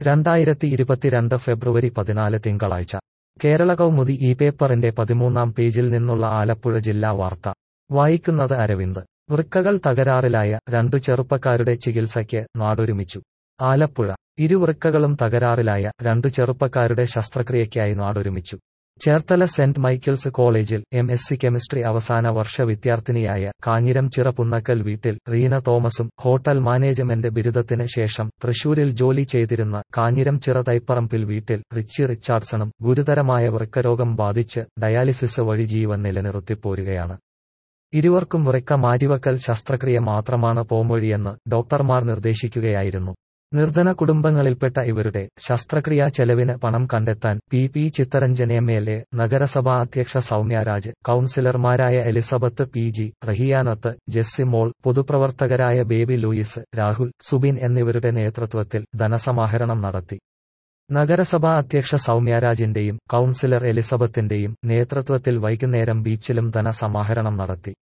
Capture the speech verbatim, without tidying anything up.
രണ്ടായിരത്തി ഇരുപത്തിരണ്ട് ഫെബ്രുവരി പതിനാല് തിങ്കളാഴ്ച കേരള കൗമുദി ഈ പേപ്പറിന്റെ പതിമൂന്നാം പേജിൽ നിന്നുള്ള ആലപ്പുഴ ജില്ലാ വാർത്ത വായിക്കുന്നത് അരവിന്ദ്. വൃക്കകൾ തകരാറിലായ രണ്ടു ചെറുപ്പക്കാരുടെ ചികിത്സയ്ക്ക് നാടൊരുമിച്ചു. ആലപ്പുഴ. ഇരു വൃക്കകളും തകരാറിലായ രണ്ടു ചെറുപ്പക്കാരുടെ ശസ്ത്രക്രിയയ്ക്കായി നാടൊരുമിച്ചു. ചേർത്തല സെന്റ് മൈക്കിൾസ് കോളേജിൽ എം എസ് സി കെമിസ്ട്രി അവസാന വർഷ വിദ്യാർത്ഥിനിയായ കാഞ്ഞിരം ചിറ പുന്നക്കൽ വീട്ടിൽ റീന തോമസും ഹോട്ടൽ മാനേജ്മെന്റ് ബിരുദത്തിന് ശേഷം തൃശൂരിൽ ജോലി ചെയ്തിരുന്ന കാഞ്ഞിരം ചിറ തൈപ്പറമ്പിൽ വീട്ടിൽ റിച്ചി റിച്ചാർഡ്സണും ഗുരുതരമായ വൃക്കരോഗം ബാധിച്ച് ഡയാലിസിസ് വഴി ജീവൻ നിലനിർത്തിപ്പോരുകയാണ്. ഇരുവർക്കും വൃക്ക മാറ്റിവക്കൽ ശസ്ത്രക്രിയ മാത്രമാണ് പോംവഴിയെന്ന് ഡോക്ടർമാർ നിർദ്ദേശിക്കുകയായിരുന്നു. നിർധന കുടുംബങ്ങളിൽപ്പെട്ട ഇവരുടെ ശസ്ത്രക്രിയാ ചെലവിന് പണം കണ്ടെത്താൻ P P Chittaranjan M L A, നഗരസഭാ അധ്യക്ഷ സൗമ്യരാജ്, കൌൺസിലർമാരായ Elizabeth P G, Rahiyanath, Jessy Mol, പൊതുപ്രവർത്തകരായ ബേബി ലൂയിസ്, രാഹുൽ, സുബിൻ എന്നിവരുടെ നേതൃത്വത്തിൽ ധനസമാഹരണം നടത്തി. നഗരസഭാ അധ്യക്ഷ സൗമ്യരാജിന്റെയും കൌൺസിലർ എലിസബത്തിന്റെയും നേതൃത്വത്തിൽ വൈകുന്നേരം ബീച്ചിലും ധനസമാഹരണം നടത്തി.